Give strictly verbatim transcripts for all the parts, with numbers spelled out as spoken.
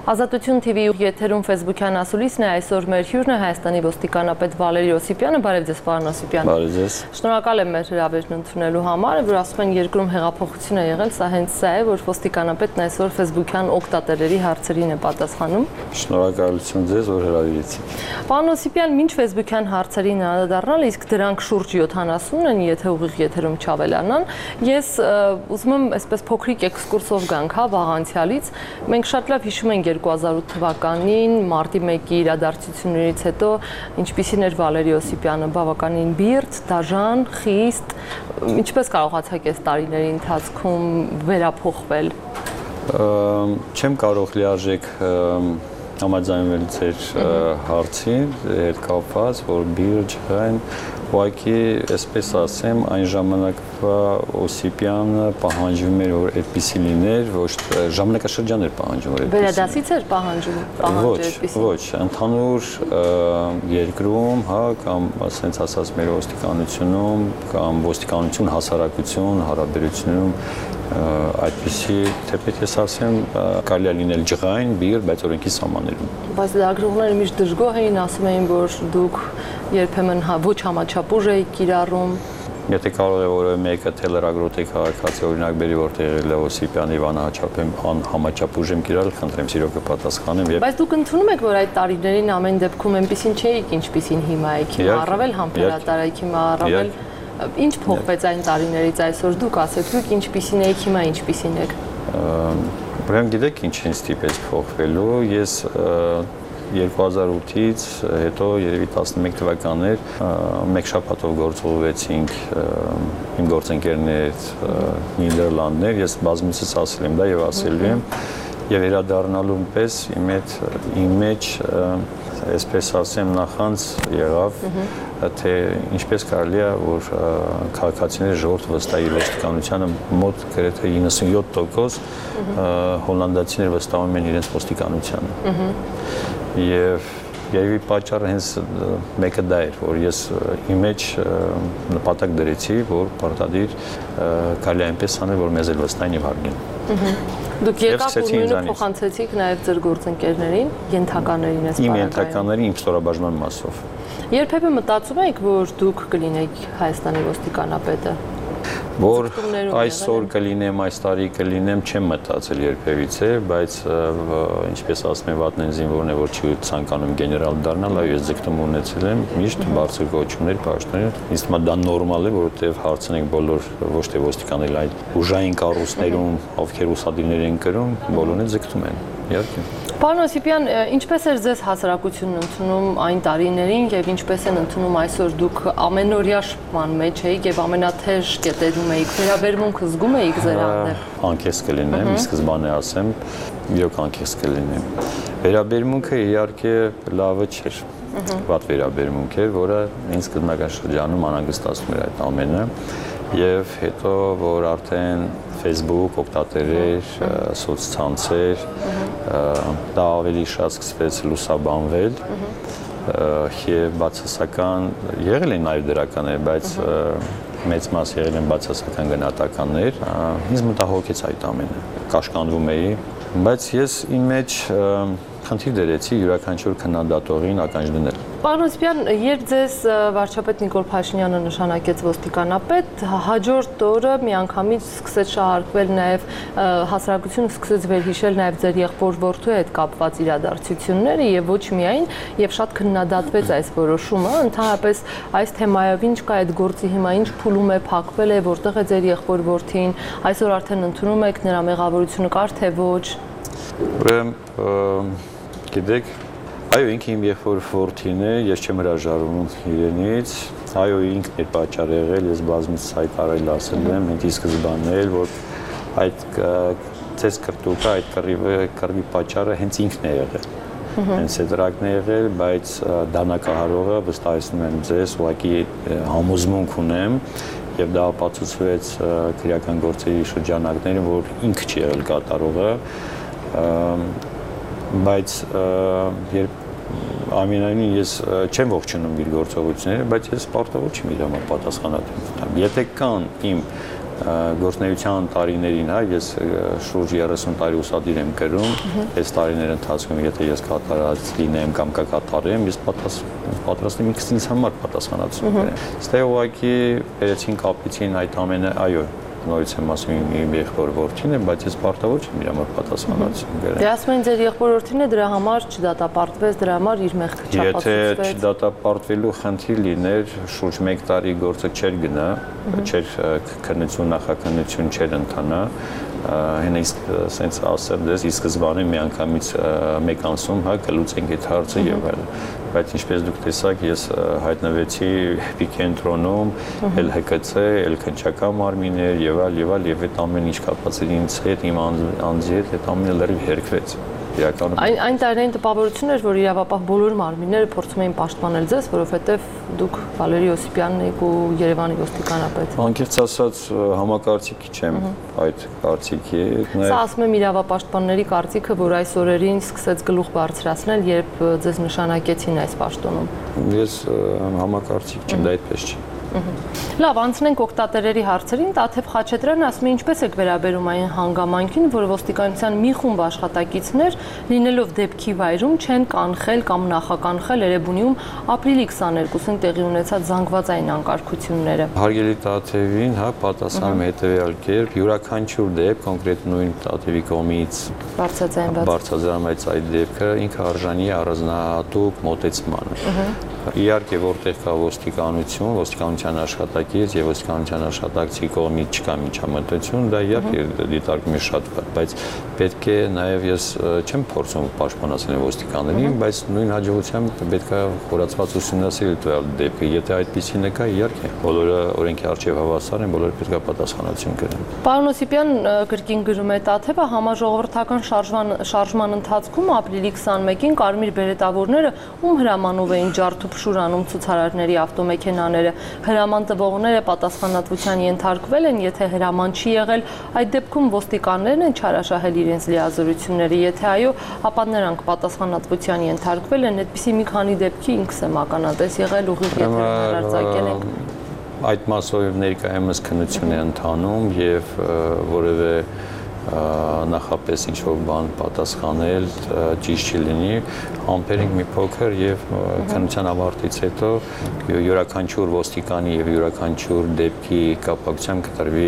Ազատություն T V եթերում Facebook-յան ասուլիսն է, այսօր մեր հյուրն է Հայաստանի ոստիկանապետ Վալերի Օսիպյանը, բարև ձեզ պարոն Օսիպյան։ Բարև ձեզ։ Շնորհակալ եմ մեր հրավերն ընդունելու համար, որ ասում են երկրում հեղափոխություն է եղել, սա հենց սա է, որ ոստիկանապետն այսօր Facebook-յան օգտատերերի հարցերին է պատասխանում։ Շնորհակալություն ձեզ, որ հրավիրեցիք։ Պարոն Օսիպյան, ինչ Facebook-յան հարցերին անդրադառնալ, իսկ դրանք շուրջ յոթանասուն են, եթե ուղիղ եթերում չավելանան։ Ես ուզում եմ այսպես փոքրիկ էքսկուրսով գանք, հա, վաղանցյալից։ Մենք շատ լավ հիշում ենք երկու հազար ութ թվականին մարտի մեկի իրադարձություններից հետո ինչպիսին էր Վալերի Օսիպյանը, բավականին բիրտ, դաժան, խիստ, ինչպես կարողացաք այս տարիների ընթացքում վերափոխվել։ Չեմ կարող լիարժեք համաձայնվել ձեր հարցին հետ կապված, որ բիրտ չկային, ուղղակի այսպես ասեմ, այն ժամանակվա Օսիպյանը պահանջվում էր, որ այդպիսի լիներ, ոչ ժամանակաշրջան էր պահանջում, որ այդպիսի։ Վերադասից էր պահանջում, պահանջը այդպիսի։ Ոչ, ընդհանուր երկրում, հա, կամ ասենց ասած մեր ոստիկանությունում, կամ ոստիկանություն հասարակություն հարաբերությունում այդպիսի, թեպետ ես ասեմ, կարելի է լինել ջղային, բիր, բայց օրենքի սահմաններում։ Բայց լրագրողները միշտ դժգոհ էին, ասում էին, որ դուք երբեմն ոչ համաչափուժ եք կիրառում։ Եթե կարող է որևէ մեկը թե լրագրող թե քաղաքացի օրինակ բերի, որտեղ եղել է Օսիպյանի անհաչափեմ համաչափուժ եմ կիրառել, խնդրեմ սիրո կպատասխանեմ։ Բայց դուք ընդունում եք, որ այդ տարիներին ամեն դեպքում այնպեսին չէիք, ինչպեսին հիմա եք, հիմա առավել համբերատար եք, հիմա առավել ինչ փոխվեց այն տարիներից այսօր, դուք ասեք, դուք ինչպիսին եք հիմա, ինչպիսին եք։ Ուրեմն գիտեք ինչ ինձ ստիպեց փոխվելու, ես երկու հազար ութից հետո երևի տասնմեկ թվականներ մեկ շաբաթով գործողվեցինք իմ գործընկերներ Նիդերլանդներ, ես բազմիցս ասել եմ դա եւ ասելու եմ եւ վերադառնալու պես իմ հետ իմ մեջ այսպես ասեմ նախանց եղավ թե ինչպես կարելի է որ քաղաքացիները ժողովուրդ վստահի ոստիկանությանը մոտ գրեթե իննսունյոթ տոկոս հոլանդացիներ վստահում են իրենց ոստիկանությանը եւ երևի պատճառը հենց մեկը դա էր որ ես իմ մեջ նպատակ դրեցի որ պարտադիր կարելի է այնպես անել որ մեզ էլ վստահեն եւ հարգեն։ Դուք եկաք ու նույնը փոխանցեցիք նաև ձեր գործընկերներին, ենթականերին այս Իմ ենթականերին իմ ստորաբաժնման մասով։ Երբեմն մտածում եք, որ դուք կլինեք Հայաստանի ոստիկանապետը։ Որ այսօր կլինեմ, այս տարի կլինեմ, չեմ մտածել երբևիցե, բայց ինչպես ասում են վատն են զինվորն է, որ չի ցանկանում գեներալ դառնալ, այո, ես ձգտում ունեցել եմ միշտ բարձր կոչումներ, պաշտոններ։ Ինձ թվում է դա նորմալ է, որովհետև հարցնենք բոլոր ոչ թե ոստիկաններ, այլ ուժային կառույցներում, ովքեր ուսադիրներ են կրում, բոլորն էլ ձգտում են։ Իհարկե։ Պարոն Օսիպյան, ինչպես էր ձեզ հասարակությունն ընդունում այն տարիներին եւ ինչպես են ընդունում այսօր դուք ամենօրյա շփման մեջ եք եւ ամենաթեժ կետերում եք, վերաբերմունքը զգում եք ձեր հանդեպ։ Անկեղծ կլինեմ, ի սկզբանե ասեմ, իրոք անկեղծ կլինեմ։ Վերաբերմունքը իհարկե լավը չէր։ Վատ վերաբերմունք էր, որը ինձ գտնական շրջանում անհանգստացնում էր այդ ամենը եւ հետո որ արդեն Facebook օգտատերեր, սոցցանցեր, դա ավելի շատ սկսվեց լուսաբանվել եւ բացասական եղել են նաեւ դրականներ, բայց մեծ մաս եղել են բացասական գնահատականներ, ինձ մտահոգեց այդ ամենը, կաշկանդվում էի, բայց ես իմ մեջ խնդիր դրեցի յուրաքանչյուր քննադատողին ականջ դնել։ Պարոն Օսիպյան, երբ ձեզ վարչապետ Նիկոլ Փաշինյանը նշանակեց ոստիկանապետ, հաջորդ օրը միանգամից սկսեց շահարկվել նաև հասարակությունը սկսեց վերհիշել նաև ձեր եղբոր որդու հետ կապված իրադարձությունները եւ ոչ միայն եւ շատ քննադատվեց այս որոշումը, ընդհանրապես այս թեմայով ինչ կա այդ գործի հիմա ինչ փուլում է, փակվել է, որտեղ է ձեր եղբոր որդին, այսօր արդեն ընդունում եք նրա մեղավորությունը կար թե ոչ։ Ուրեմն գիտեք, այո, ինքը իմ եղբոր որդին է, ես չեմ հրաժարվում իրենից, այո, ինքն է պատճառ եղել, ես բազմից հայտարարել ասել եմ, ինձ սկզբանն էլ, որ այդ ցես կրտուկը, այդ կռվի պատճառը հենց ինքն է եղել։ Հենց այդ դրակն է եղել, բայց դանակահարողը վստահեցնում եմ ձեզ, ուղղակի համոզմունք ունեմ, եւ դա ապացուցվեց քրեական գործերի շրջանակներում, որ ինքը չի եղել կատարողը, բայց երբ ամենայնին ես չեմ ողջունում իր գործողությունները, բայց ես պարտավոր չեմ իր համար պատասխանատվություն։ Եթե կան իմ գործնեության տարիներին, հա, ես շուրջ երեսուն տարի ուսադիր եմ կրում, այս տարիների ընթացքում եթե ես կատարած լինեմ կամ կկատարեմ, ես պատրաստ եմ ինքս ինձ համար պատասխանատվություն կրեմ։ Ստե ուղղակի վերեցին կապիցին այդ ամենը, այո, նորից եմ ասում իմ եղբոր որդին է, բայց ես պարտավոր չեմ իր համար պատասխանատվություն կրեմ։ Դե ասում են ձեր եղբոր որդին է, դրա համար չդատապարտվեց, դրա համար իր մեղքը չապացուցվեց։ Եթե չդատապարտվելու խնդիր լիներ, շուրջ մեկ տարի գործը չէր գնա, չէր քննություն, նախաքննություն չէր ընթանա, հենց սենց ասեմ դες ի սկզբանե միանգամից մեկ ամսում հա կլուծենք այդ հարցը եւ այլն, բայց ինչպես դուք տեսաք, ես հայտնվեցի Պիկենտրոնում, էլ Հ Կ Ց, էլ քննչական մարմիններ եւ այլ եւ այլ եւ այդ ամեն ինչ կապված էր ինձ հետ, իմ անձի հետ, այդ ամենը լրիվ հերքվեց։ Այն այն տարիներին տպավորություն էր, որ իրավապահ բոլոր մարմինները փորձում էին պաշտպանել ձեզ, որովհետև դուք Վալերի Ոսիպյանն եք ու Երևանի ոստիկանապետ։ Անկեղծ ասած համակարծիքի չեմ այդ կարծիքի։ Սա ասում եմ իրավապաշտպանների կարծիքը, որ այս օրերին սկսեց գլուխ բարձրացնել, երբ ձեզ նշանակեցին այս պաշտոնում։ Ես համակարծիք չեմ, դա այդպես չի։ Լավ, անցնենք օգտատերերի հարցերին, Տաթև Խաչատրյանը ասում է, ինչպես եք վերաբերում այն հանգամանքին, որ ոստիկանության մի խումբ աշխատակիցներ լինելով դեպքի վայրում չեն կանխել կամ նախականխել Էրեբունիում ապրիլի քսաներկուսին տեղի ունեցած զանգվածային անկարգությունները։ Հարգելի Տաթևին, հա, պատասխանում հետևյալ կերպ, յուրաքանչյուր դեպք, կոնկրետ նույն Տաթևի կողմից բարձրաձայնված բարձրաձայնված այդ դեպքը ինքը արժանի է առանձնահատուկ մոտեցմանը։ Իհարկե, որտեղ կա ոստիկանություն, ոստիկանության աշխատակից եւ ոստիկանության աշխատակցի կողմից չկա միջամտություն, դա իհարկե դիտարկում է շատ վատ, բայց պետք է նաեւ ես չեմ փորձում պաշտպանացնել ոստիկաններին, բայց նույն հաջողությամբ պետք է խորացված ուսումնասիրել տվյալ դեպքը, եթե այդպիսին է կա, իհարկե բոլորը օրենքի առջեւ հավասար են, բոլորը պետք է պատասխանատվություն կրեն։ Պարոն Օսիպյան, կրկին գրում է Տաթևը, համաժողովրդական շարժման շարժման ընթացքում ապրիլի քսաներկուսին կարմիր բերետավորները ում հրամանով էին ջարդուփշուր անում ցուցարարների ավտոմեքենաները, հրաման տվողները պատասխանատվության ենթարկվել են, եթե հրաման չի եղել, այդ դեպքում ոստիկաններն են չարաշահել իրենց լիազորությունները, եթե այո, ապա նրանք պատասխանատվության ենթարկվել են, այդպիսի մի քանի դեպքի ինքս եմ ականատես եղել, ուղիղ եթերում հեռարձակել ենք։ Այդ մասով ներկայումս քննություն է ընթանում եւ որևէ նախապես ինչ-որ բան պատասխանել ճիշտ չլինի, ամփերենք մի փոքր եւ քննության ավարտից հետո յուրաքանչյուր ոստիկանի եւ յուրաքանչյուր դեպքի կապակցությամբ կտրվի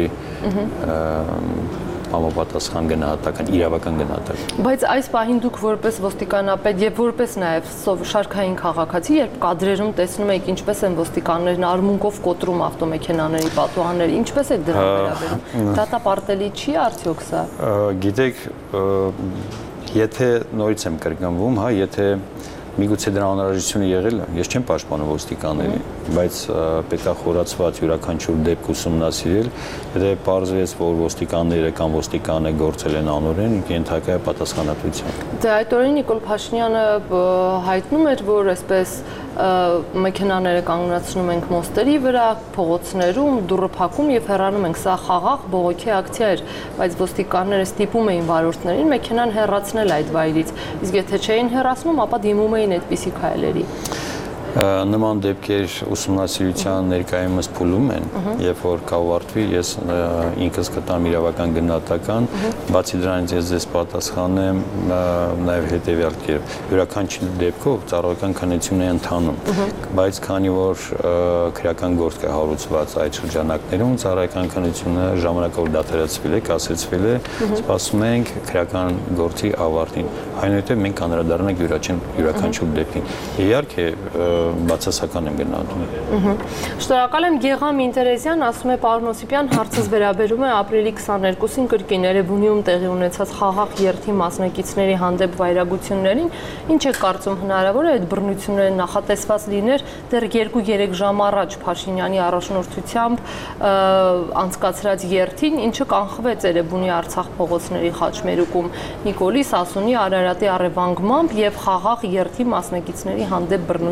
համապատասխան գնահատական, իրավական գնահատական։ Բայց այս պահին դուք որպես ոստիկանապետ եւ որպես նաեւ շարքային քաղաքացի, երբ կադրերում տեսնում եք ինչպես են ոստիկաններն արմունկով կոտրում ավտոմեքենաների պատուհանները, ինչպես եք դրան վերաբերում։ Դատապարտելի չի արդյոք սա։ Գիտեք, եթե նորից եմ կրկնվում, հա, եթե միգուցե դրա անհրաժեշտությունը եղել է, ես չեմ պաշտպանում ոստիկաններին, բայց պետք է խորացված յուրաքանչյուր դեպք ուսումնասիրել, եթե պարզվեց, որ ոստիկանները կամ ոստիկանը գործել են անօրեն, ենթակա է պատասխանատվության։ Դե այդ օրերին Նիկոլ Փաշինյանը հայտնում էր, որ այսպես մեքենաները կանգնացնում ենք մոստերի վրա, փողոցներում, դուռը փակում եւ հեռանում ենք, սա խաղաղ բողոքի ակցիա էր, բայց ոստիկանները ստիպում էին վարորդներին մեքենան հեռացնել այդ վայրից, իսկ եթե չէին հեռացնում, ապա դիմում էին այդպիսի քայլերի։ Նման դեպքեր ուսումնասիրության ներկայումս փուլում են, երբ որ կավարտվի, ես ինքս կտամ իրավական գնահատական, բացի դրանից ես ձեզ պատասխանեմ նաև հետևյալ կերպ, յուրաքանչյուր դեպքով ծառայական քննություն է ընթանում, բայց քանի որ քրեական գործ կա հարուցված այդ շրջանակներում, ծառայական քննությունը ժամանակավոր դադարեցվել է, կասեցվել է, սպասում ենք քրեական գործի ավարտին, այնուհետև մենք անդրադառնանք յուրաքանչյուր դեպքին։ Իհարկե բացասական եմ գնահատում։ Շնորհակալ եմ Գեգամ Ինտերեզյան, ասում է պարոն Օսիպյան, հարցս վերաբերում է ապրիլի քսաներկուսին կրկին Էրեբունիում տեղի ունեցած խաղաղ երթի մասնակիցների հանդեպ վայրագություններին, ինչ է կարծում հնարավոր է այդ բռնությունները նախատեսված լիներ դեռ երկու-երեք ժամ առաջ Փաշինյանի առաջնորդությամբ անցկացրած երթին, ինչը կանխվեց Էրեբունի Արցախ փողոցների խաչմերուկում Նիկոլի, Սասունի, Արարատի առևանգմամբ եւ խաղաղ երթի մասնակիցների հանդեպ բռնությամբ։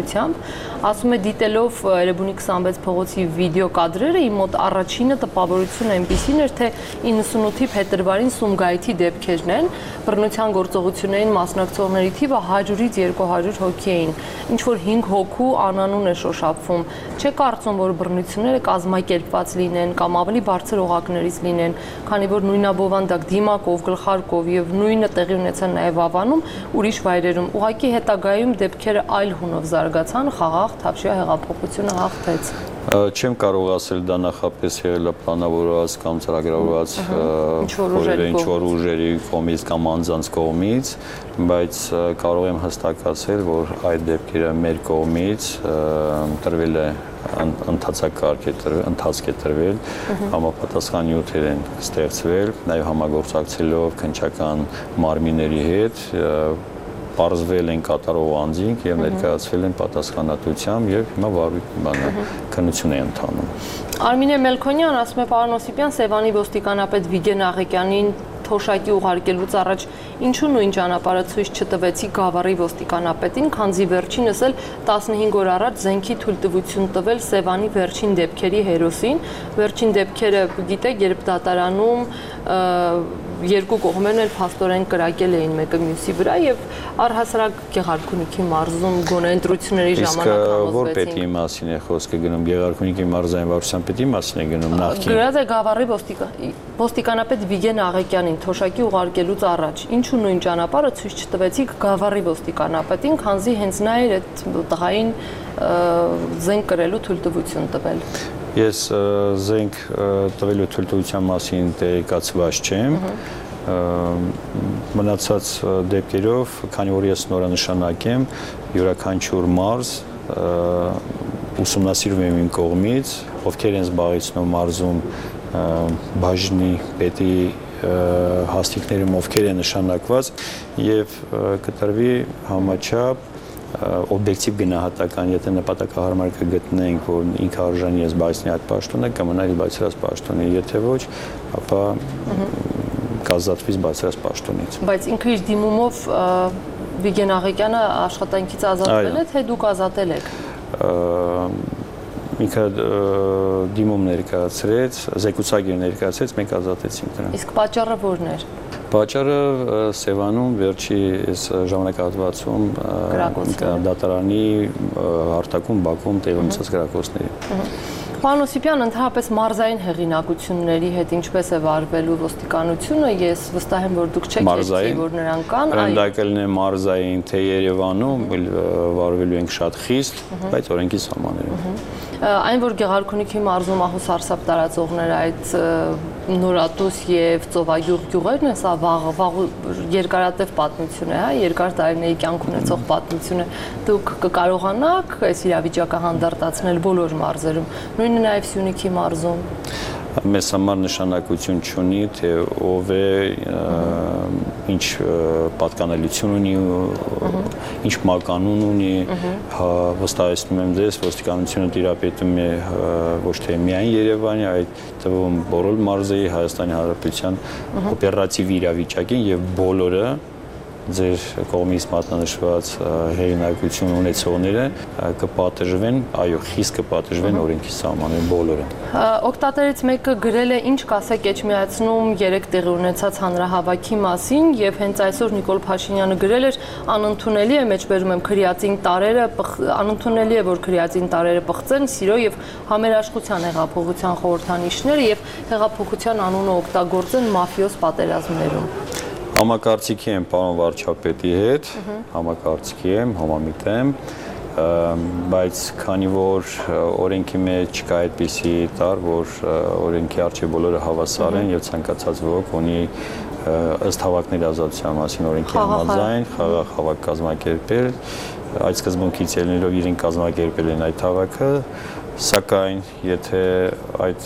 Ասում է դիտելով Էրեբունի քսանվեց փողոցի վիդեո կադրերը իմ մոտ առաջինը տպավորությունը այնպիսին էր, թե իննսունութի փետրվարին Սումգայիթի դեպքերն են, բռնության գործողություններին մասնակցողների թիվը հարյուրից երկու հարյուր հոգի էին, ինչ որ հինգ հոգու անանուն է շոշափվում։ Չէ կարծում, որ բռնությունները կազմակերպված լինեն կամ ավելի բարձր օղակներից լինեն, քանի որ նույնաբովանդակ դիմակով, գլխարկով եւ նույնը տեղի ունեցան նաեւ Ավանում, ուրիշ վայրերում։ Ուղղակի հետագայում դեպքերը այլ հունով զարգացան, խաղաղ Թավշյա հեղափոխությունը հաղթեց։ Չեմ կարող ասել դա նախապես եղել է պլանավորված կամ ծրագրավորված որևէ ինչ-որ ուժերի կողմից կամ անձանց կողմից, բայց կարող եմ հստակ ասել, որ այդ դեպքերը մեր կողմից տրվել է ընթացակարգ է տրվել, ընթացք է տրվել, համապատասխան նյութեր են ստեղծվել, նաև համագործակցելով քննչական մարմինների հետ, պարզվել են կատարող անձինք եւ ներկայացվել են պատասխանատվությամբ եւ հիմա բանը քննություն է ընթանում։ Արմինե Մելքոնյան ասում է, պարոն Օսիպյան, Սևանի ոստիկանապետ Վիգեն Աղեկյանին թոշակի ուղարկելուց առաջ ինչու նույն ճանապարհը ցույց չտվեցի Գավառի ոստիկանապետին, քանզի վերջինս էլ տասնհինգ օր առաջ զենքի թույլտվություն տվել Սևանի վերջին դեպքերի հերոսին։ Վերջին դեպքերը գիտեք, երբ դատարանում երկու կողմերն էլ փաստորեն կրակել էին մեկը մյուսի վրա եւ առհասարակ Գեղարքունիքի մարզում գոնե ընտրությունների ժամանակ համոզվեցին։ Իսկ որ պետի մասին է խոսքը գնում, Գեղարքունիքի մարզային վարչության պետի մասին է գնում նախքին։ Գրած է Գավառի ոստիկանապետ Վիգեն Աղեկյանին թոշակի ուղարկելուց առաջ, ինչու նույն ճանապարհը ցույց չտվեցիք Գավառի ոստիկանապետին, քանզի հենց նա էր այդ տղային զենք կրելու թույլտվություն տվել։ Ես զենք տվելու թույլտվության մասին տեղեկացված չեմ, մնացած դեպքերով, քանի որ ես նորանշանակ եմ, յուրաքանչյուր մարզ ուսումնասիրում եմ իմ կողմից, ովքեր են զբաղեցնում մարզում բաժնի պետի հաստիկներում, ովքեր են նշանակված եւ կտրվի համաչափ օբյեկտիվ գնահատական, եթե նպատակահարմար կգտնենք, որ ինքը արժանի է զբաղեցնի այդ պաշտոնը, կմնա իր բացրած պաշտոնի, եթե ոչ, ապա կազատվի բացրած պաշտոնից։ Բայց ինքը իր դիմումով Վիգեն Աղեկյանը աշխատանքից ազատվել է, թե դուք ազատել եք։ Ինքը դիմում ներկայացրեց, զեկուցագիր ներկայացրեց, մենք ազատեցինք նրան։ Իսկ պատճառը որն էր։ Պատճառը Սևանում վերջի ժամանակահատվածում դատարանի հարթակում Բաքվում տեղի ունեցած կրակոցների։ Պարոն Օսիպյան, ընդհանրապես մարզային հեղինակությունների հետ ինչպես է վարվելու ոստիկանությունը, ես վստահ եմ, որ դուք չեք երգի, որ նրանք կան, այո։ Դա կլինի մարզային, թե Երևանում վարվելու ենք շատ խիստ, բայց օրենքի սահմաններում։ Այն, որ Գեղարքունիքի մարզում ահուսարսափ տարածողները այդ Նորատուս եւ Ծովագյուղ գյուղերն են, սա վաղ երկարատև պատմություն է, հա, երկար տարիների կյանք ունեցող պատմություն է։ Դուք կկարողանաք այս իրավիճակը հանդարտացնել բոլոր մարզերում, նույնը նաեւ Սյունիքի մարզում։ Մեզ համար նշանակություն չունի, թե ով է, ինչ պատկանելություն ունի, ինչ մականուն ունի, վստահեցնում եմ ձեզ, ոստիկանությունը տիրապետում է ոչ թե միայն Երևանի, այլ թվում բոլոր մարզերի Հայաստանի Հանրապետության օպերատիվ իրավիճակին եւ բոլորը ձեր կողմից մատնանշված հեղինակություն ունեցողները կպատժվեն, այո, խիստ կպատժվեն օրենքի սահմաններում բոլորը։ Օգտատերից մեկը գրել է ինչ կասեք Էջմիածնում երեք տեղի ունեցած հանրահավաքի մասին եւ հենց այսօր Նիկոլ Փաշինյանը գրել էր անընդունելի է, մեջբերում եմ քրիածին տարերը, անընդունելի է, որ քրիածին տարերը պղծեն սիրո եւ համերաշխության հեղափոխության խորհրդանիշները եւ հեղափոխության անունը օգտագործեն մաֆիոզ պատերազմներում։ Համակարծիքի եմ պարոն վարչապետի հետ, համակարծիքի եմ, համամիտ եմ, բայց քանի որ օրենքի մեջ չկա այդպիսի տար, որ օրենքի առջև բոլորը հավասար են եւ ցանկացած ոք ունի ըստ հավաքների ազատության մասին օրենքի համաձայն խաղաղ հավաք կազմակերպել, այդ սկզբունքից ելնելով իրեն կազմակերպել են այդ հավաքը, սակայն եթե այդ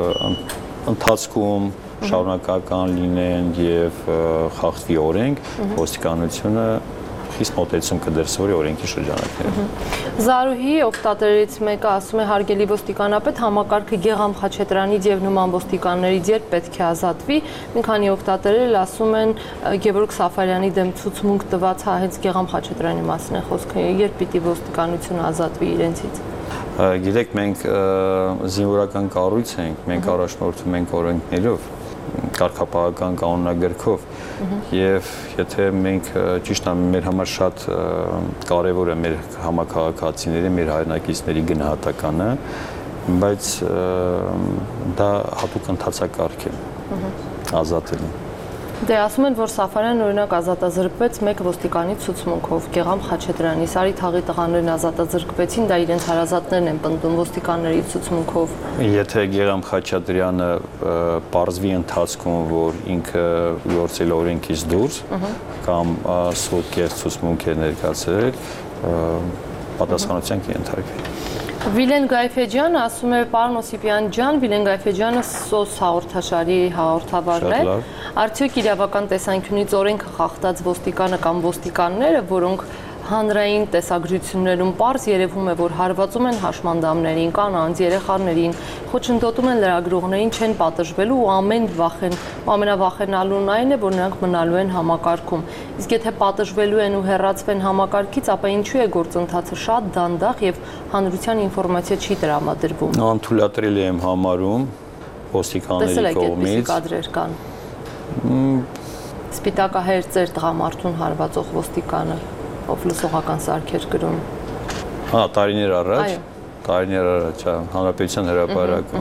ընթացքում շարունակական լինեն եւ խախտվի օրենք, ոստիկանությունը խիստ մոտեցում կդրսևորի օրենքի շրջանակներում։ Զարուհի օգտատերից մեկը ասում է հարգելի ոստիկանապետ, համակարգը Գեգամ Խաչատրյանից եւ նման ոստիկաններից երբ պետք է ազատվի։ Մի քանի օգտատերել ասում են Գևորգ Սաֆարյանի դեմ ցուցմունք տված հա հենց Գեգամ Խաչատրյանի մասին է խոսքը, երբ պիտի ոստիկանությունը ազատվի իրենցից։ Գիտեք, մենք զինվորական կառույց ենք, մենք առաջնորդվում ենք օրենքներով, կարգապահական կանոնագրքով եւ եթե մենք ճիշտ է մեր համար շատ կարեւոր է մեր համակարգացիների, մեր հայրենակիցների գնահատականը, բայց դա հատուկ ընթացակարգ է ազատելու։ Դե ասում են, որ Սաֆարյանն օրինակ ազատազրկվեց մեկ ոստիկանի ցուցմունքով Գեգամ Խաչատրյանի, Սարի թաղի տղաներն ազատազրկվեցին, դա իրենց հարազատներն են պնդում ոստիկանների ցուցմունքով։ Եթե Գեգամ Խաչատրյանը պարզվի ընթացքում, որ ինքը գործել օրենքից դուրս կամ սուտ կերտ ցուցմունք է ներկայացրել, պատասխանատվության կենթարկվի։ Վիլեն Գայֆեջյանը ասում է, պարոն Օսիպյան ջան, Վիլեն Գայֆեջյանը սոս հաղորդաշարի հաղորդավարն է, արդյոք իրավական տեսանկյունից օրենքը խախտած ոստիկանը կամ ոստիկանները, որոնք հանրային տեսագրություններում պարզ երևում է, որ հարվածում են հաշմանդամներին, կանանց, երեխաներին, խոչընդոտում են լրագրողներին, չեն պատժվելու ու ամեն վախեն, ամենավախենալուն այն է, որ նրանք մնալու են համակարգում։ Իսկ եթե պատժվելու են ու հեռացվեն համակարգից, ապա ինչու է գործընթացը շատ դանդաղ եւ հանրության ինֆորմացիա չի տրամադրվում։ Անթույլատրելի եմ համարում ոստիկանների կողմից։ Կադրեր կան։ Սպիտակահեր ծեր տղամարդուն հարվածող ոստիկանը ով լուսողական սարքեր գրում։ Հա, տարիներ առաջ, տարիներ առաջ, հանրապետության հրապարակում։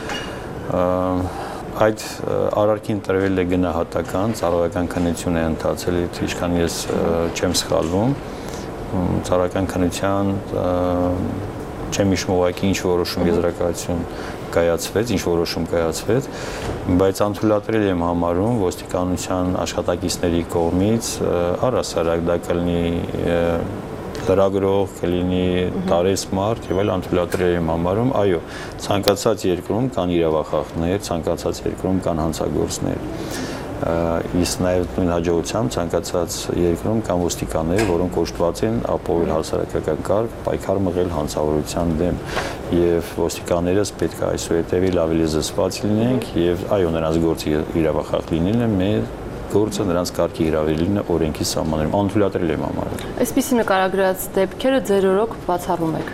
Այդ արարքին տրվել է գնահատական, ծառայական քննություն է ընթացել, ինչքան ես չեմ սխալվում, ծառայական քննության չեմ հիշում ուղղակի ինչ որոշում եզրակացություն կայացվեց, ինչ որոշում կայացվեց, բայց անթույլատրելի եմ համարում ոստիկանության աշխատակիցների կողմից առհասարակ դա կլինի լրագրող, կլինի տարեսմարդ եւ այլ անթույլատրելի եմ համարում, այո, ցանկացած երկրում կան իրավախախտներ, ցանկացած երկրում կան հանցագործներ։ Իսկ նաև նույն հաջողությամբ ցանկացած երկրում կան ոստիկաններ, որոնք կոչված են ապահովել հասարակական կարգ, պայքար մղել հանցավորության դեմ, եւ ոստիկաններս պետք է այսուհետեւ ավելի զսպված լինենք եւ այո, նրանց գործի իրավախախտ լինելն է մեր գործը, նրանց կարգի հրավիրելն է օրենքի սահմաններում, անթույլատրելի եմ համարում։ Այսպիսի նկարագրած դեպքերը ձեր օրոք բացառում եք։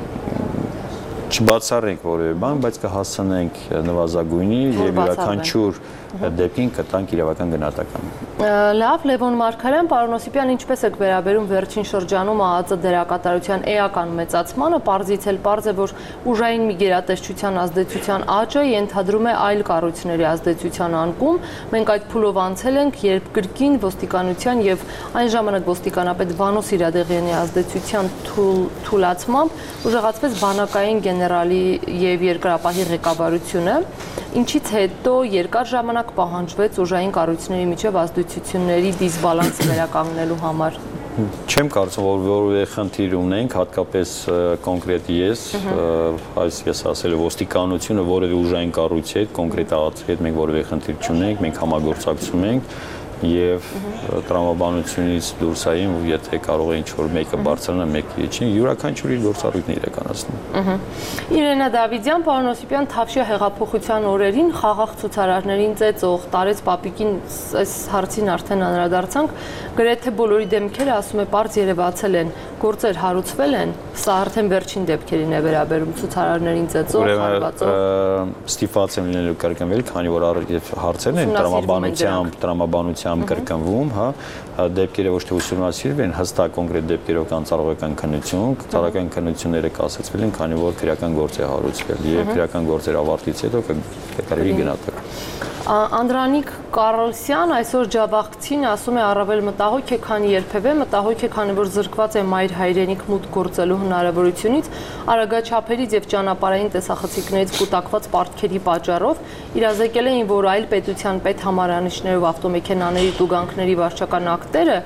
Չբացառենք որևէ բան, բայց կհասցնենք նվազագույնի եւ յուրաքանչյուր դեպքին կտանք իրավական գնահատական։ Լավ, Լևոն Մարգարյան, պարոն Օսիպյան, ինչպես եք վերաբերում վերջին շրջանում ԱԱԾ դերակատարության էական մեծացմանը, պարզից էլ պարզ է, որ ուժային մի գերատեսչության ազդեցության աճը ենթադրում է այլ կառույցների ազդեցության անկում։ Մենք այդ փուլով անցել ենք, երբ կրկին ոստիկանության եւ այն ժամանակ ոստիկանապետ Վանո Սիրադեղյանի ազդեցության թուլացմամբ ուժեղացվեց բանակային գեներալի եւ երկրապահի ղեկավարությունը, ինչից հետո երկար ժամանակ պահանջվեց ուժային կառույցների միջև ազդեցությունների դիսբալանսը վերականգնելու համար։ Չեմ կարծում, որ որևէ խնդիր ունենք, հատկապես կոնկրետ ես, այս ես ասել եմ, ոստիկանությունը որևէ ուժային կառույցի հետ, կոնկրետ ԱԱԾ-ի հետ մենք որևէ խնդիր չունենք, մենք համագործակցում ենք եւ տրամաբանությունից դուրս այն, եթե կարող է ինչ-որ մեկը բարձրանա, մեկը չի, յուրաքանչյուր իր գործառույթն է իրականացնում։ Իրենա Դավիթյան, պարոն Օսիպյան, Թավշյա հեղափոխության օրերին խաղաղ ցուցարարներին ծեծող Տարեց Պապիկին այս հարցին արդեն անդրադարձանք, գրեթե բոլորի դեմքերը ասում է պարզ երևացել են, գործեր հարուցվել են, սա արդեն վերջին դեպքերին է վերաբերում ցուցարարներին ծեծող, հարվածող։ Ստիպված եմ լինելու կրկնվել, քանի որ հարցերն են տրամաբանությամբ, տրամաբանությամբ կրկնվում, հա, դեպքերը ոչ թե ուսումնասիրվել են, հստակ կոնկրետ դեպքերով կան ծառայական քննություն, ծառայական քննությունները կասեցվել են, քանի որ քրեական գործ է հարուցվել եւ քրեական գործեր ավարտից հետո կկարելի գնահատել։ Անդրանիկ Կարլսյան այսօր Ջավախցին ասում է առավել մտահոգ է, քան երբևէ, մտահոգ է, քանի որ զրկված է մայր հայրենիք մուտք գործելու հնարավորությունից, արագաչափերից եւ ճանապարհային տեսախցիկներից կուտակված պարտքերի պատճառով իրազեկել էին, որ այլ պետության պետհամարանիշներով ավտոմեքենաների տուգանքների վարչական ակտերը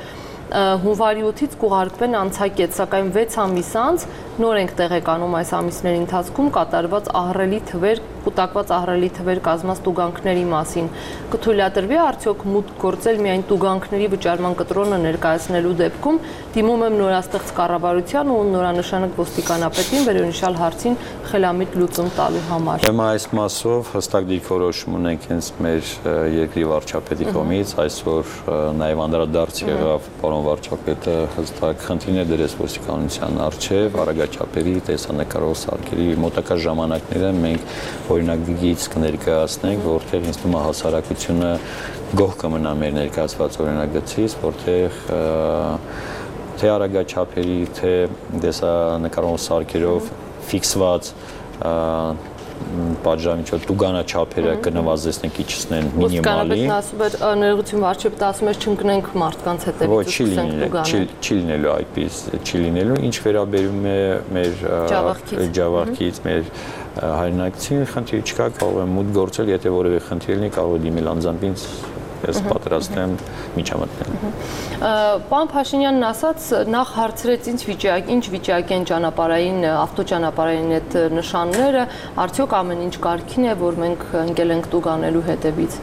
հունվարի ութից կուղարկվեն անցակետ, սակայն վեց ամիս անց նոր ենք տեղեկանում այս ամիսների ընթացքում կատարված ահռելի թվեր, կուտակված ահռելի թվեր կազմած տուգանքների մասին։ Կթույլատրվի արդյոք մուտք գործել միայն տուգանքների վճարման կտրոնը ներկայացնելու դեպքում, դիմում եմ նորաստեղծ կառավարության ու նորանշանակ ոստիկանապետին վերոնշյալ հարցին խելամիտ լուծում տալու համար։ Ուրեմն այս մասով հստակ դիրքորոշում ունենք հենց մեր երկրի վարչապետի կողմից, այսօր նաև անդրադարձ եղավ պարոն վարչապետը հստակ խնդիրներ դրեց ոստիկանության առջև, արագաչափերի, տեսանկարող սարքերի մոտակա ժամանակները մենք օրինագիծ կներկայացնենք, որտեղ ինձ թվում է հասարակությունը գոհ կմնա մեր ներկայացված օրինագծից, որտեղ թե արագաչափերի, թե տեսանկարող սարքերով ֆիքսված պատժամիջոց տուգանաչափերը կնվազեցնենք, իջեցնեն մինիմալի։ Ոստիկանապետն ասում էր, ներողություն վարչապետը ասում էր չընկնենք մարդկանց հետևից ու սկսենք տուգանել։ Չի լինելու այդպես, չի լինելու, ինչ վերաբերում է մեր ջավախքից, մեր հայրենակցին, խնդիր չկա, կարող եմ մուտք գործել, եթե որևէ խնդիր լինի, կարող է դիմել անձամբ ինձ, ես պատրաստ եմ միջամտնել։ Պարոն Փաշինյանն ասաց, նախ հարցրեց ինչ վիճակ, ինչ վիճակ են ճանապարհային, ավտոճանապարհային այդ նշանները, արդյոք ամեն ինչ կարգին է, որ մենք ընկել ենք տուգանելու հետևից։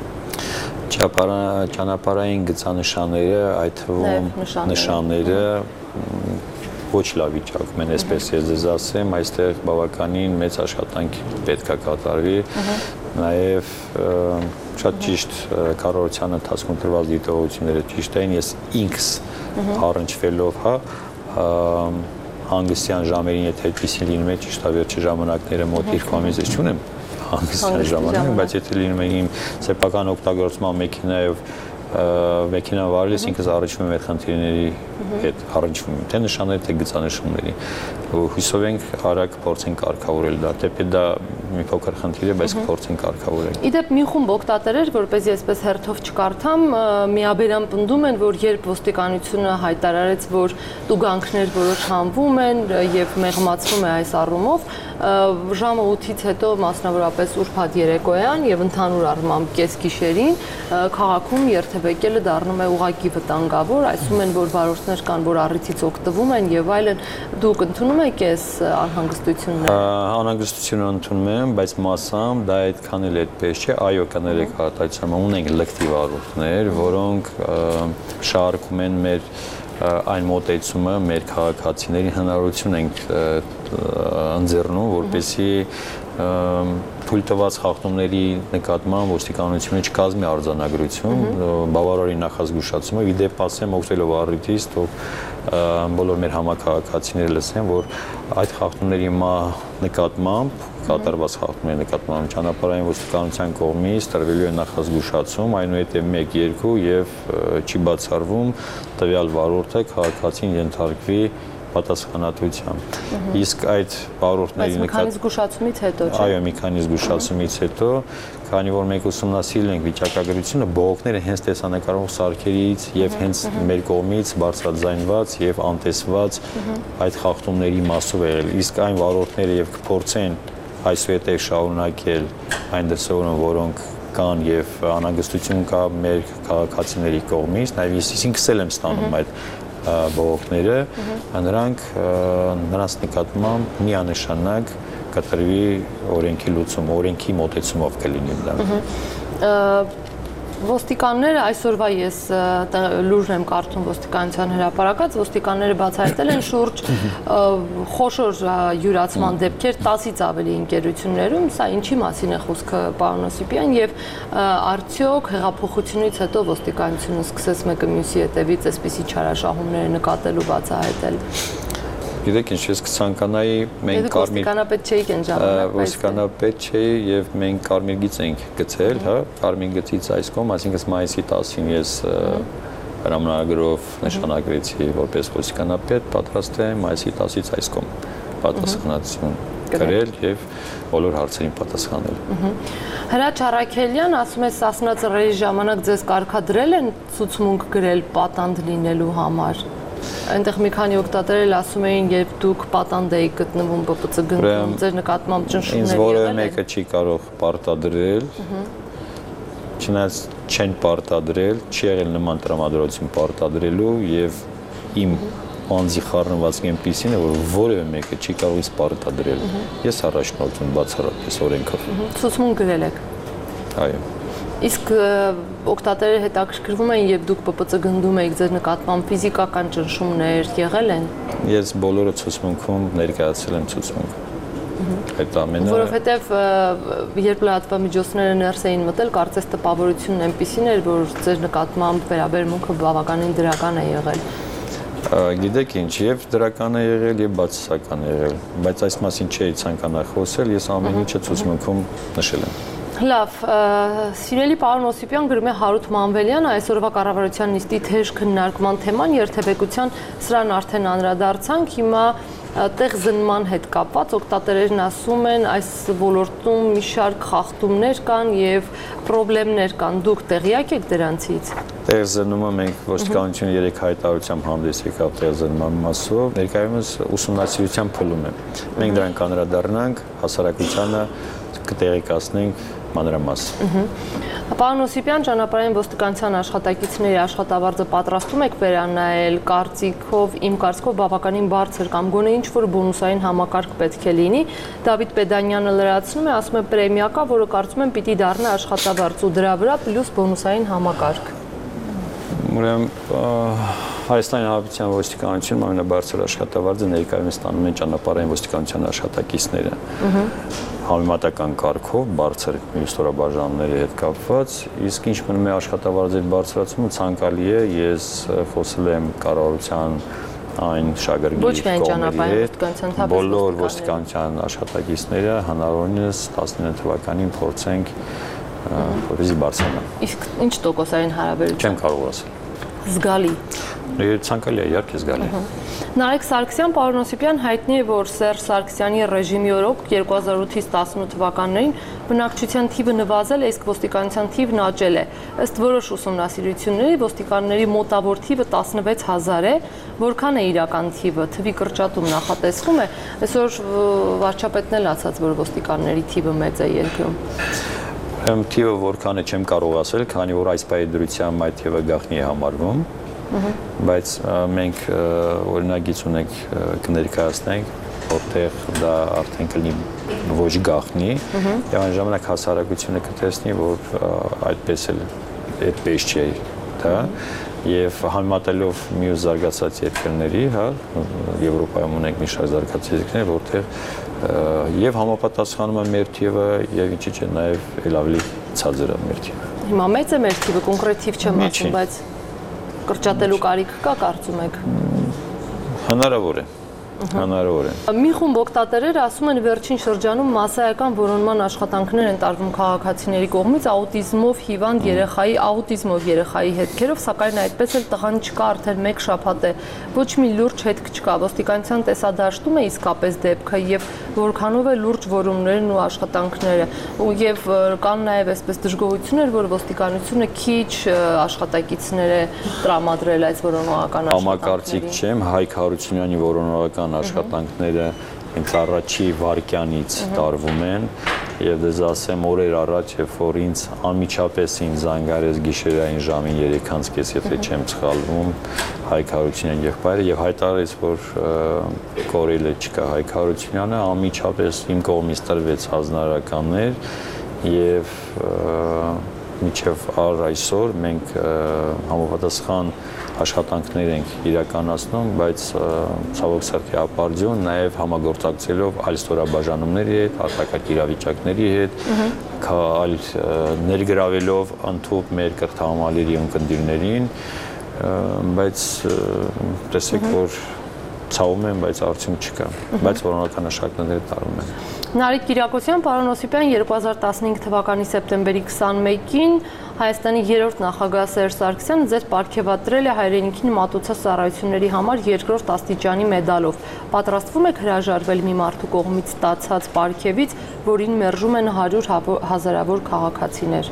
Ճանապարհային գծանշանները, այդ թվում նշանները ոչ լավ վիճակում են, այսպես ես ձեզ ասեմ, այստեղ բավականին մեծ աշխատանք պետք է կատարվի, նաև շատ ճիշտ կառավարության ընթացքում տրված դիտողությունները ճիշտ էին, ես ինքս առնչվելով, հա, հանգստյան ժամերին, եթե այդպիսին լինում է, ճիշտ է վերջի ժամանակները մոտ երկու ամիս ես չունեմ հանգստյան ժամանակ, բայց եթե լինում է իմ սեփական օգտագործման մեքենայով մեքենա վարելիս ինքս առնչվում եմ այդ խնդիրների հետ, առնչվում եմ թե նշանների, թե գծանշումների։ Հույսով ենք արագ փորձենք կարգավորել դա, թեպետ դա մի փոքր խնդիր է, բայց կփորձենք կարգավորել։ Իդեպ մի խումբ օգտատերեր, որպեսզի այսպես հերթով չկարդամ, միաբերան պնդում են, որ երբ ոստիկանությունը հայտարարեց, որ տուգանքներ որոշ հանվում են եւ մեղմացվում է այս առումով, ժամը ութից հետո մասնավորապես ուրբաթ երեկոյան եւ ընդհանուր առմամբ կեսգիշերին քաղաքում երթևեկելը դառնում է ուղղակի վտանգավոր, ասում են, որ վարորդներ կան, որ առիթից օգտվում են եւ այլն։ Դուք ընդունում եք այս անհանգստությունները։ Անհանգստությունը ընդունում եմ, բայց մասամբ դա այդքան էլ այդպես չէ, այո, կներեք արտահայտությամբ ունենք լկտի վարորդներ, որոնք շարքում են մեր այն մոտեցումը մեր քաղաքացիներին հնարավորություն ենք ընձեռնում, որպեսզի թույլ տված խախտումների նկատմամբ ոստիկանությունը չկազմի արձանագրություն, բավարարի նախազգուշացումը, ի դեպ ասեմ օգտվելով առիթից, թող բոլոր մեր համաքաղաքացիները լսեն, որ այդ խախտումների նկատմամբ կատարված խախտումների նկատմամբ ճանապարհային ոստիկանության կողմից տրվելու է նախազգուշացում, այնուհետև մեկ, երկու եւ չի բացառվում տվյալ վարորդը քաղաքացին ենթարկվի պատասխանատվության։ Իսկ այդ վարորդների նկատմամբ մի քանի զգուշացումից հետո, չէ՞։ Այո, մի քանի զգուշացումից հետո, քանի որ մենք ուսումնասիրել ենք վիճակագրությունը, բողոքները հենց տեսանկարող սարքերից եւ հենց մեր կողմից բարձրաձայնված եւ անտեսված այդ խախտումների մասով եղել։ Իսկ այն վարորդները եւ կփորձեն այսուհետև շարունակել այն դրսևորումը, որոնք կան եւ անհանգստություն կա մեր քաղաքացիների կողմից, նաեւ ես ինքս եմ ստանում այդ բողոքները, նրանք նրանց նկատմամբ միանշանակ կտրվի օրենքի լուծում, օրենքի մոտեցումով կլինի դա։ Ոստիկանները այսօրվա ես լուրն եմ կարդում ոստիկանության հրապարակած, ոստիկանները բացահայտել են շուրջ խոշոր յուրացման դեպքեր տասից ավելի ընկերություններում, սա ինչի մասին է խոսքը, պարոն Օսիպյան, եւ արդյոք հեղափոխությունից հետո ոստիկանությունը սկսեց մեկը մյուսի հետևից այսպիսի չարաշահումներ նկատել ու բացահայտել։ Գիտեք ինչ, ես կցանկանայի մենք կարմիր ոստիկանապետ չէիք այն ժամանակ, ոստիկանապետ չէի եւ մենք կարմիր գիծ ենք գցել, հա, կարմիր գծից այս կողմ, այսինքն մայիսի տասին ես հրամանագրով նշանակվեցի որպես ոստիկանապետ, պատրաստ եմ մայիսի տասից այս կողմ պատասխանատվություն կրել եւ բոլոր հարցերին պատասխանել։ Հրաչ Առաքելյան ասում է Սասնա ծռերի ժամանակ ձեզ կարգադրել են ցուցմունք գրել պատանդ լինելու համար։ Այնտեղ մի քանի օգտատեր էլ ասում էին, երբ դուք պատանդ եք գտնվում Բ Բ Ց գնքում, ձեր նկատմամբ ճնշումներ եղել են։ Ինձ որևէ մեկը չի կարող պարտադրել, չնայած չեն պարտադրել, չի եղել նման տրամադրություն պարտադրելու եւ իմ անձի խառնվածքը այնպեսին է, որ որևէ մեկը չի կարող ինձ պարտադրել։ Ես առաջնորդում բացառապես օրենքով։ Ցուցմունք գրել եք։ Այո։ Իսկ օգտատերերը հետաքրքրվում են, եւ դուք Պ Պ Ց գնդում եք ձեր նկատմամբ ֆիզիկական ճնշումներ եղել են։ Ես բոլորը ցուցմունքում ներկայացրել եմ ցուցմունք։ Այդ ամենը Որովհետև երբ լրատվամիջոցները ներս էին մտել, կարծես տպավորությունն այնպեսին էր, որ ձեր նկատմամբ վերաբերմունքը բավականին դրական է եղել։ Գիտեք ինչ, եւ դրական է եղել, եւ բացասական է եղել, բայց այս մասին չէի ցանկանա խոսել, ես ամեն ինչը ցուցմունքում նշել եմ։ Լավ, սիրելի պարոն Օսիպյան, գրում է Հարութ Մանվելյանը, այսօրվա կառավարության նիստի թեժ քննարկման թեման երթևեկության սրան արդեն անդրադարձանք, հիմա տեղ զննման հետ կապված օգտատերերն ասում են, այս ոլորտում մի շարք խախտումներ կան եւ խնդիրներ կան, դուք տեղյակ եք դրանցից։ Տեղ զննումը մենք ոստիկանությունը երեք հայտարարությամբ հանդես եկավ տեղ զննման մասով, ներկայումս ուսումնասիրության փուլում է։ Մենք դրան կանդրադառնանք, հասարակությանը կտեղեկացնենք մանրամասն։ Պարոն Օսիպյան, ճանապարհային ոստիկանության աշխատակիցների աշխատավարձը պատրաստում եք վերանայել, կարծիքով, իմ կարծիքով բավականին բարձր կամ գոնե ինչ-որ բոնուսային համակարգ պետք է լինի։ Դավիթ Պեդանյանը լրացնում է, ասում է պրեմիա կա, որը կարծում եմ պիտի դառնա աշխատավարձ ու դրա վրա պլյուս բոնուսային համակարգ։ Ուրեմն Հայաստանի Հանրապետության ոստիկանությունում ամենաբարձր աշխատավարձը ներկայումս ստանում են ճանապարհային ոստիկանության աշխատակիցները։ Համեմատական կարգով բարձր մյուս ստորաբաժանումների հետ կապված, իսկ ինչ մնում է աշխատավարձերի բարձրացումը ցանկալի է, ես խոսել եմ կառավարության այն շագրգի կողմերի հետ, բոլոր ոստիկանության աշխատակիցները հնարավորինս տասնինը թվականին փորձենք որպեսզի բարձրանա։ Իսկ ինչ տոկոսային հարաբերություն։ Չեմ կարող ասել։ Զգալի։ Ցանկալի է, իհարկե զգալի։ Նարեկ Սարգսյան, պարոն Օսիպյան, հայտնի է, որ Սերժ Սարգսյանի ռեժիմի օրոք երկու հազար ութից տասնութ թվականներին բնակչության թիվը նվազել է, իսկ ոստիկանության թիվն աճել է։ Ըստ որոշ ուսումնասիրությունների ոստիկանների մոտավոր թիվը տասնվեց հազար է, որքան է իրական թիվը, թվի կրճատում նախատեսվում է։ Այսօր վարչապետն էլ ասաց, որ ոստիկանների թիվը մեծ է երկրում։ Եմ թիվը որքան է չեմ կարող ասել, քանի որ այս պայդրությամբ այդ թիվը գաղտնի է համարվում, բայց մենք օրինագիծ ունենք կներկայացնենք, որտեղ դա արդեն կլինի ոչ գաղտնի, եւ այն ժամանակ հասարակությունը կտեսնի, որ այդպես էլ այդպես չէ, դա եւ համեմատելով մյուս զարգացած երկրների, հա, Եվրոպայում ունենք մի շարք զարգացած երկրներ, որտեղ եւ համապատասխանում է մեր թիվը եւ ինչի՞ չէ նաեւ ել ավելի ցածր է մեր թիվը։ Հիմա մեծ է մեր թիվը, կոնկրետ թիվ չեմ ասում, բայց կրճատելու կարիք կա, կարծում եք։ Հնարավոր է։ Հնարավոր է։ Մի խումբ օգտատերեր ասում են վերջին շրջանում մասսայական որոնման աշխատանքներ են տարվում քաղաքացիների կողմից աուտիզմով հիվանդ երեխայի աուտիզմով երեխայի հետքերով, սակայն այդպես էլ տղան չկա արդեն մեկ շաբաթ է։ Ոչ մի լուրջ հետք չկա։ Ոստիկանության տեսադաշտում է իսկապես դեպքը եւ որքանով է լուրջ որոնումներն ու աշխատանքները։ Եվ կան նաեւ այսպես դժգոհություններ, որ ոստիկանությունը քիչ աշխատակիցներ է տրամադրել այս որոնողական աշխատանքներին։ Համակարծիք չեմ, Հայկ Հարությունյանի որոնողական աշխատանքները ինձ առաջի վարկյանից տարվում են եւ դες ասեմ օրեր առաջ երբ որ ինձ անմիջապես ինձ զանգարեց գիշերային ժամին երեքից կես եթե չեմ սխալվում Հայկ Հարությունյան եղբայրը եւ հայտարարեց որ կորել է չկա Հայկ Հարությունյանը անմիջապես իմ կողմից տրվեց հանրարականներ եւ միջև առ այսօր մենք համապատասխան աշխատանքներ ենք իրականացնում, բայց ցավոք սրտի ապարդյուն նաև համագործակցելով այլ ստորաբաժանումների հետ, արտակարգ իրավիճակների հետ, այլ ներգրավելով ընդհանուր մեր կրթահամալիրի ունկնդիրներին, բայց տեսեք որ ցավում են, բայց արդյունք չկա, բայց որոնական աշխատանքները տարվում են։ Նարեկ Կիրակոսյան, պարոն Օսիպյան, երկու հազար տասնհինգ թվականի սեպտեմբերի քսանմեկին Հայաստանի երրորդ նախագահ Սերժ Սարգսյանը ձեզ պարգևատրել է հայրենիքին մատուցած ծառայությունների համար երկրորդ աստիճանի մեդալով։ Պատրաստվում եք հրաժարվել մի մարդու կողմից ստացած պարգևից, որին մերժում են հարյուր հազարավոր քաղաքացիներ։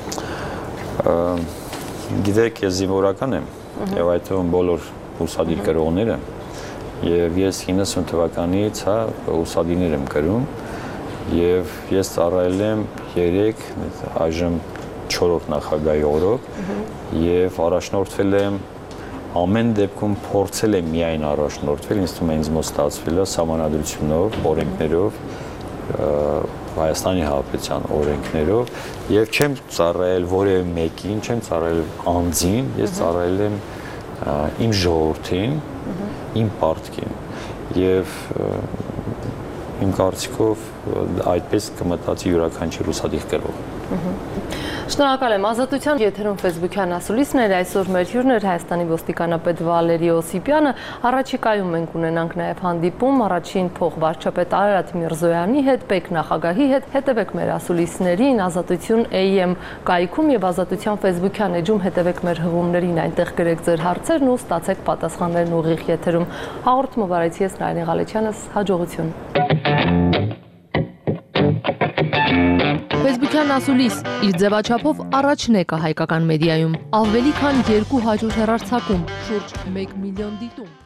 Գիտեք, ես զինվորական եմ եւ այդ թվում բոլոր ուսադիր կրողները եւ ես իննսուն թվականից հա ուսադիրներ եմ կրում եւ ես ծառայել եմ երեք այժմ չորրորդ նախագահի օրոք եւ առաջնորդվել եմ ամեն դեպքում փորձել եմ միայն առաջնորդվել, ինձ թվում է ինձ մոտ ստացվել է սահմանադրությունով, օրենքներով, Հայաստանի Հանրապետության օրենքներով եւ չեմ ծառայել որևէ մեկին, չեմ ծառայել անձին, ես ծառայել եմ իմ ժողովրդին, իմ պարտքին եւ իմ կարծիքով այդպես կմտածի յուրաքանչյուր ուսադիր կրող։ Շնորհակալ եմ։ Ազատության եթերում Facebook-յան ասուլիսն էր, այսօր մեր հյուրն էր Հայաստանի ոստիկանապետ Վալերի Օսիպյանը։ Առաջիկայում մենք ունենանք նաև հանդիպում առաջին փոխվարչապետ Արարատ Միրզոյանի հետ, Պեկ նախագահի հետ։ Հետևեք մեր ասուլիսներին, Ազատություն A M կայքում եւ Ազատության Facebook-յան էջում հետևեք մեր հղումներին, այնտեղ գրեք ձեր հարցերն ու ստացեք պատասխաններն ուղիղ եթերում։ Հաղորդումը վարեցի ես Նարինե Ղալեչյանս, հաջողություն։ Facebook-յան ասուլիս իր ձևաչափով առաջն է կա հայկական մեդիայում, ավելի քան երկու հաջորդ հեռարձակում, շուրջ մեկ միլիոն դիտում։